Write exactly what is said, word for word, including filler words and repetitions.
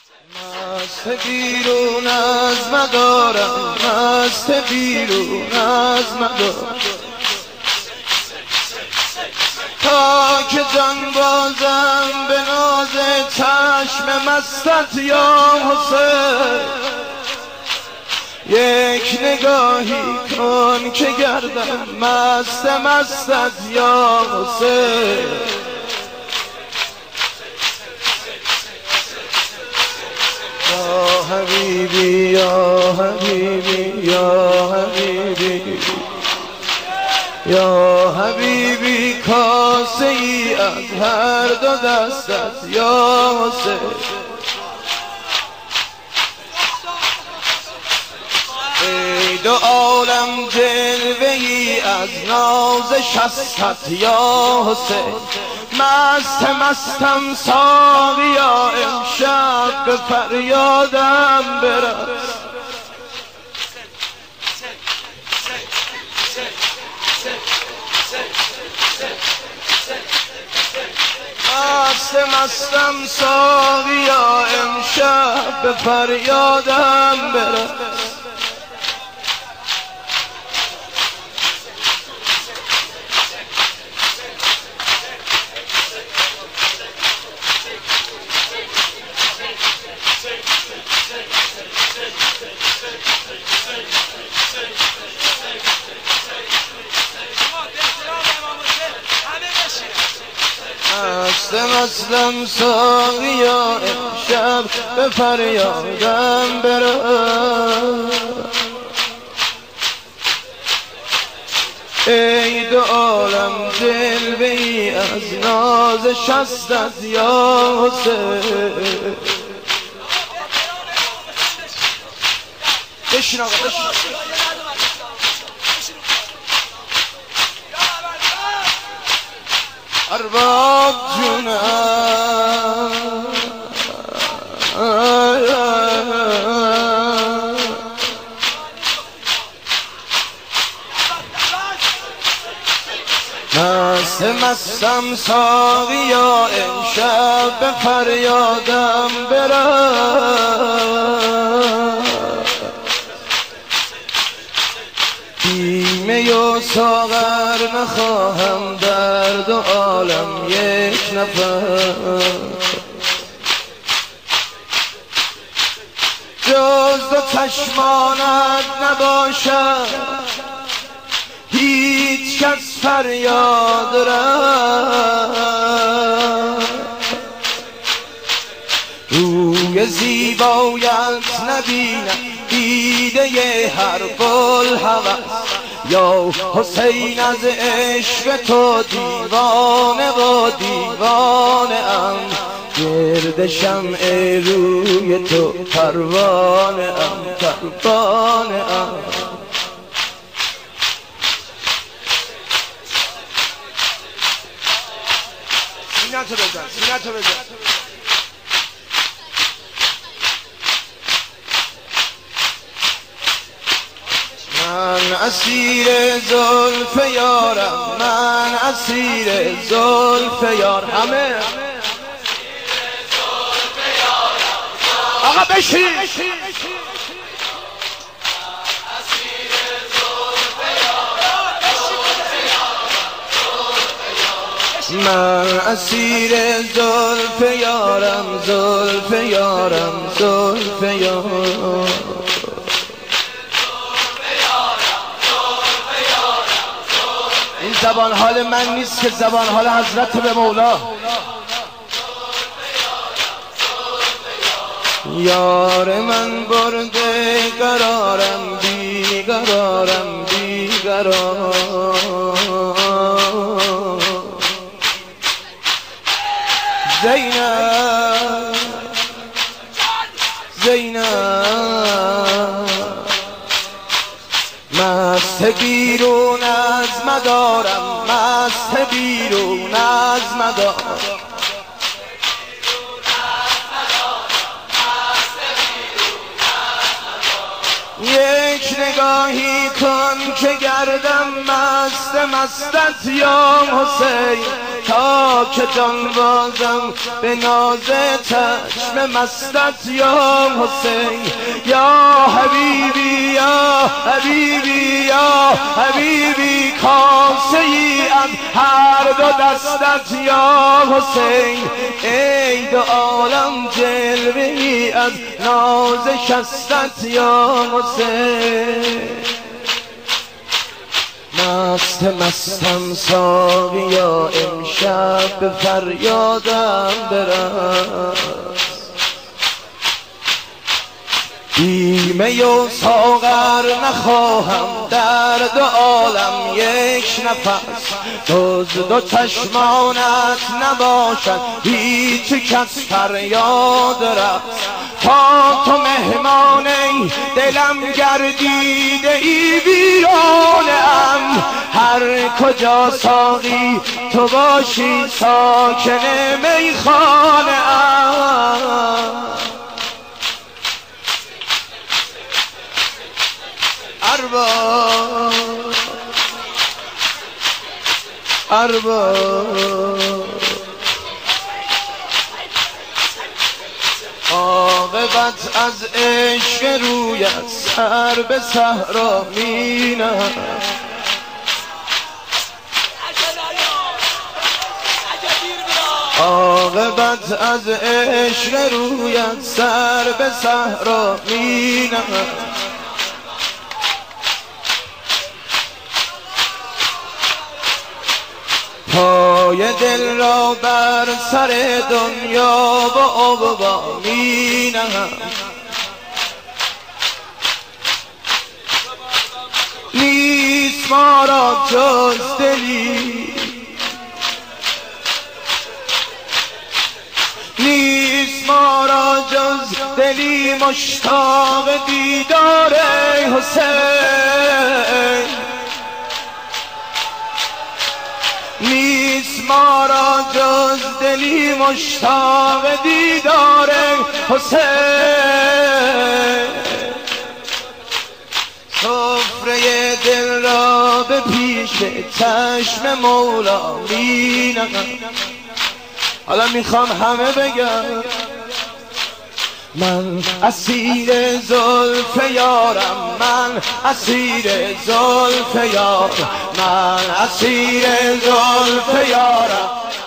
مست بیرون از مدارم، مست بیرون از مدارم، تا که جان بازم به ناز چشم مستت یا حسین. یک نگاهی کن که گردم مست مستت یا حسین. یا حبیبی یا حبیبی یا حبیبی یا حبیبی، کاسه ای از هر دو دستت یا حسین. ای دو عالم جلوه ای از ناز شستت یا حسین. مست مستم ساقیا امشب به فریادم برس. مست مستم ساقیا امشب به فریادم برس. مست مستم ساقیا امشب به فریادم برس. ای دو عالم جلوه ای از ناز شستت یا حسین. بشین آقا بشین. ارباب جونم مست مستم ساقیا امشب به فریادم برس. بیمه و ساغر نخواهم در دو عالم یک نفر، جز دو چشمانت نباشد هیچ کس فریاد رس. روی زیبایت نبینم دیده هر بوالهوس، یا حسین از عشق تو دیوانه و دیوانه ام. گرد شمع روی تو پروانه ام پروانه ام. سینه تو بزن سینه تو بزن. من اسیر زلف یارم، من اسیر زلف یار. همه آقا بشین. من اسیر زلف یارم، زلف یارم، زلف یارم. این زبان حال من نیست که زبان حال حضرت به مولا. یار من برده قرارم، بیقرارم بیقرار. زینب زینب مست بیرون از مدارم، مست بیرون از مدارم. یک نگاهی کن که گردم مست مستت یا حسین. تا که جان بازم به ناز چشم مستت یا حسین یا حبیبی یا حبیبی یا حبیبی کاسه ای از هر دو دستت یا حسین ای دو عالم جلوه ای از ناز شستت یا حسین مست مستم ساقیا امشب به فریادم برس بیمه و ساغر نخواهم در دو عالم یک نفس جز دو چشمانت نباشد هیچ کس فریاد رقص تا تو مهمانی دلم گردیده ای ویرانه ام هر کجا ساقی تو باشی ساکن میخانه ام ارباب ارباب عاقبت از عشق رویت سر به صحرا می نهم عاقبت از عشق رویت سر به صحرا می نهم پای دل را بر سر دنیا و عقبا می نهم نیست ما را جز دلی نیست ما را جز دلی مشتاق دیدار حسین نیست ما را جز دلی مشتاق دیدار حسین سفره دل را به پیش چشم مولا می نهم حالا میخوام همه بگم من اسیر زلف یارم من اسیر زلف یارم من اسیر زلف یارم